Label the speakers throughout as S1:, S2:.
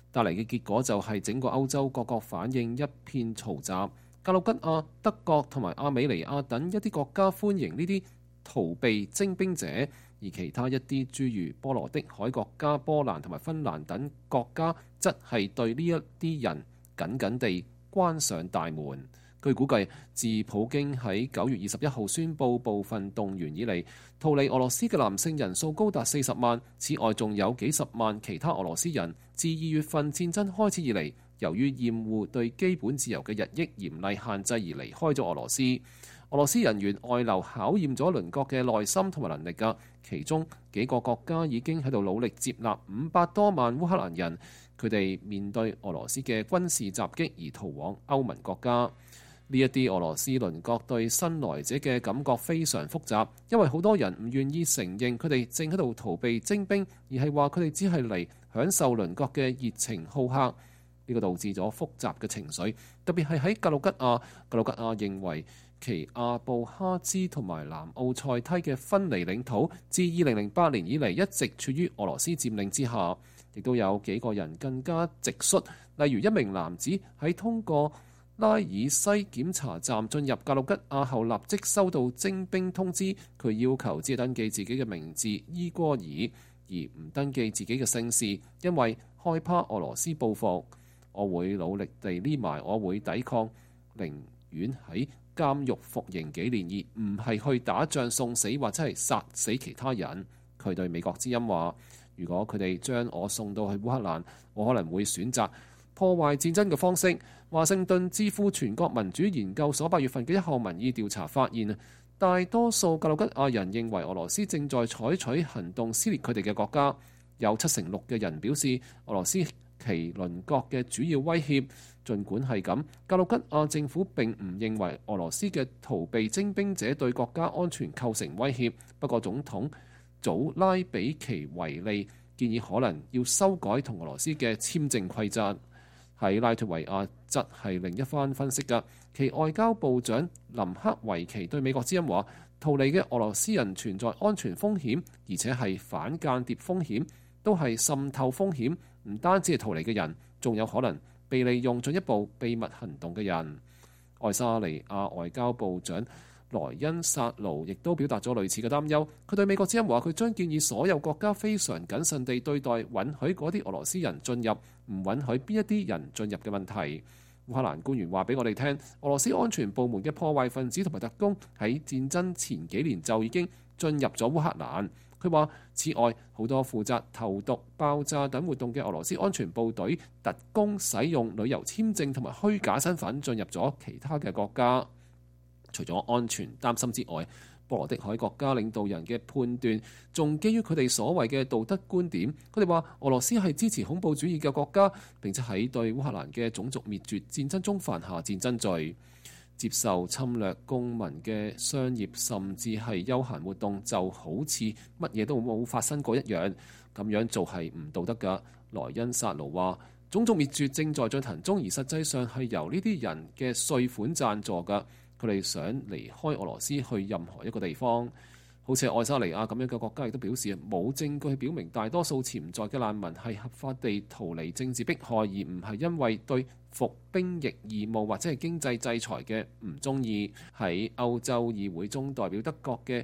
S1: 帶嚟嘅結果就係整個歐洲各國反應一片嘈雜。格魯吉亞、德國同埋亞美尼亞等一啲國家歡迎呢啲逃避徵兵者，而其他一啲諸如波羅的海國家波蘭同埋芬蘭等國家，則係對呢一啲人緊緊地關上大門。據估計，自普京喺9月21號宣布部分動員以嚟，逃離俄羅斯嘅男性人數高達40萬。此外，仲有幾十萬其他俄羅斯人自2月份戰爭開始以嚟，由於厭惡對基本自由嘅日益嚴厲限制而離開咗俄羅斯。俄羅斯人員外流考驗咗鄰國嘅耐心同埋能力㗎，其中幾個國家已經喺度努力接納500多萬烏克蘭人，佢哋面對俄羅斯嘅軍事襲擊而逃往歐盟國家。呢一啲俄羅斯鄰國對新來者嘅感覺非常複雜，因為好多人唔願意承認佢哋正喺度逃避徵兵，而係話佢哋只係嚟享受鄰國嘅熱情好客。呢個導致咗複雜嘅情緒，特別係喺格魯吉亞。格魯吉亞認為其阿布哈茲同埋南奧塞梯嘅分離領土自2008年以嚟一直處於俄羅斯佔領之下，亦都有幾個人更加直率，例如一名男子喺通過拉爾西檢查站進入格魯吉亞後，立即收到徵兵通知，佢要求只登記自己嘅名字伊戈爾，而唔登記自己嘅姓氏，因為害怕俄羅斯報復。我會努力地匿埋，我會抵抗，寧願喺監獄服刑幾年，而唔係去打仗送死或者係殺死其他人。佢對美國之音話：如果佢哋將我送到去烏克蘭，我可能會選擇破壞戰爭嘅方式。華盛頓智庫全國民主研究所8月份嘅一項民意調查發現，大多數格魯吉亞人認為俄羅斯正在採取行動撕裂佢哋嘅國家，有76%嘅人表示俄羅斯其鄰國嘅主要威脅。儘管係咁，格魯吉亞政府並唔認為俄羅斯嘅逃避徵兵者對國家安全構成威脅。不過總統祖拉比奇維利建議可能要修改同俄羅斯嘅簽證規則。喺拉脫維亞則係另一番分析㗎，其外交部長林克維奇對美國之音話：逃離嘅俄羅斯人存在安全風險，而且係反間諜風險，都係滲透風險。唔單止係逃離嘅人，仲有可能被利用進一步秘密行動嘅人。愛沙尼亞外交部長萊恩薩盧亦都表達咗類似嘅擔憂。佢對美國之音話：佢將建議所有國家非常謹慎地對待允許嗰啲俄羅斯人進入，唔允許邊一啲人進入嘅問題。烏克蘭官員話俾我哋聽，俄羅斯安全部門嘅破壞分子同埋特工喺戰爭前幾年就已經進入咗烏克蘭。佢話：此外，好多負責投毒、爆炸等活動嘅俄羅斯安全部隊特工使用旅遊簽證同埋虛假身份進入咗其他嘅國家。除咗安全擔心之外，波羅的海國家領導人嘅判斷仲基於佢哋所謂嘅道德觀點。佢哋話俄羅斯係支持恐怖主義嘅國家，並且喺對烏克蘭嘅種族滅絕戰爭中犯下戰爭罪。接受侵略公民嘅商業甚至係休閒活動，就好似乜嘢都冇發生過一樣，咁樣做係唔道德㗎。萊恩薩盧話：種族滅絕正在進行中，而實際上係由呢啲人嘅稅款贊助㗎。佢哋想離開俄羅斯去任何一個地方，好似愛沙尼亞咁樣嘅國家，亦都表示冇證據表明大多數潛在嘅難民係合法地逃離政治迫害，而唔係因為對服兵役義務或者係經濟制裁嘅唔中意。喺歐洲議會中代表德國嘅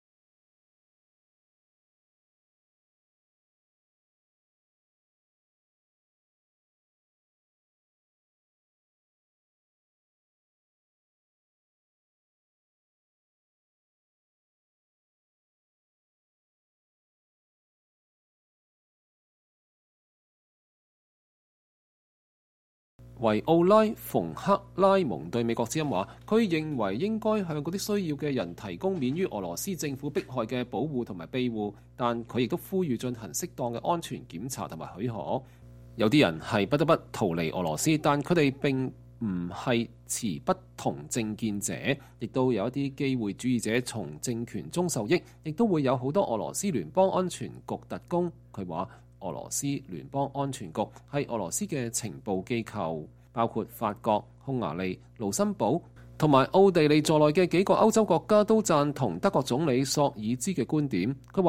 S1: 維奧拉·馮克拉蒙對美國之音話：佢認為應該向嗰啲需要嘅人提供免於俄羅斯政府迫害嘅保護同埋庇護，但佢亦都呼籲進行適當嘅安全檢查同埋許可。有啲人係不得不逃離俄羅斯，但佢哋並唔係持不同政見者，亦都有一啲機會主義者從政權中受益，亦都會有好多俄羅斯聯邦安全局特工。佢話：俄羅斯聯邦安全局係俄羅斯嘅情報機構，包括法國、匈牙利、盧森堡同埋奧地利在內嘅幾個歐洲國家都贊同德國總理朔爾茲嘅觀點。佢話：烏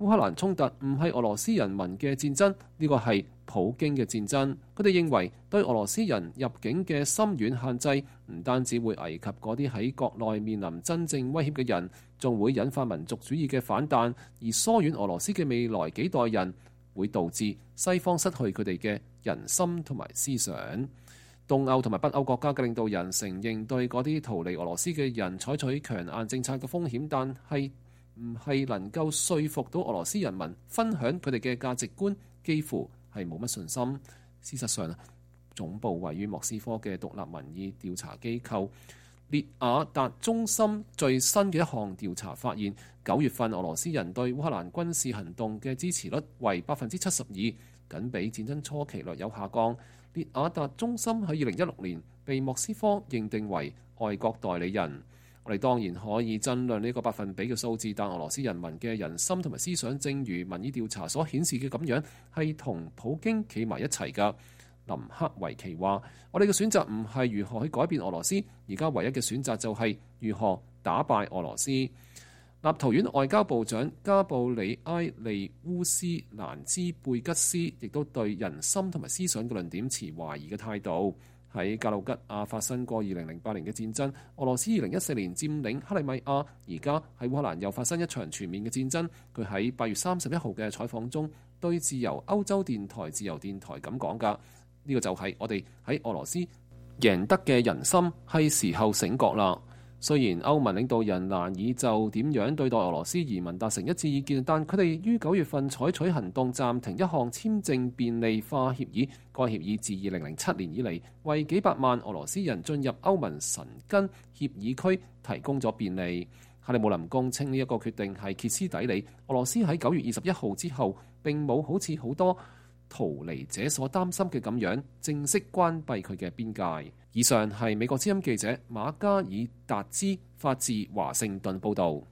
S1: 烏克蘭衝突唔係俄羅斯人民嘅戰爭，呢個係普京嘅戰爭。佢哋認為對俄羅斯人入境嘅深遠限制，唔單止會危及嗰啲喺國內面臨真正威脅嘅人，仲會引發民族主義嘅反彈，而疏遠俄羅斯嘅未來幾代人，會導致西方失去佢哋嘅人心同埋思想。東歐同埋北歐國家嘅領導人承認對嗰啲逃離俄羅斯嘅人採取強硬政策嘅風險，但係唔係能夠說服到俄羅斯人民分享佢哋嘅價值觀，幾乎係冇乜信心。事實上，總部位於莫斯科嘅獨立民意調查機構列亞達中心最新嘅一項調查發現，9月份俄羅斯人對烏克蘭軍事行動嘅支持率為72%，僅比戰爭初期略有下降。列亞達中心喺2016年被莫斯科認定為外國代理人。我哋當然可以爭論呢個百分比嘅數字，但俄羅斯人民嘅人心同埋思想，正如民意調查所顯示嘅咁樣，係同普京企埋一齊㗎。林克維奇話：我哋嘅選擇唔係如何去改變俄羅斯，而家唯一嘅選擇就係如何打敗俄羅斯。立陶宛外交部長加布里埃利烏斯蘭茲貝吉斯亦都對人心同埋思想嘅論點持懷疑嘅態度。喺格魯吉亞發生過2008年嘅戰爭，俄羅斯2014年佔領克里米亞，而家喺烏克蘭又發生一場全面嘅戰爭。佢喺8月31號嘅採訪中對自由歐洲電台自由電台咁講㗎，呢個就係我哋喺俄羅斯贏得嘅人心，係時候醒覺啦。雖然歐盟領導人難以就點樣對待俄羅斯移民達成一致意見，但佢哋於9月份採取行動，暫停一項簽證便利化協議。該協議自2007年以嚟，為幾百萬俄羅斯人進入歐盟申根協議區提供咗便利。克里姆林宮稱呢一個決定係歇斯底里。俄羅斯喺9月21號之後並冇好似好多逃離者所擔心嘅咁樣，正式關閉佢嘅邊界。以上係美國之音記者馬加爾達茲發自華盛頓報導。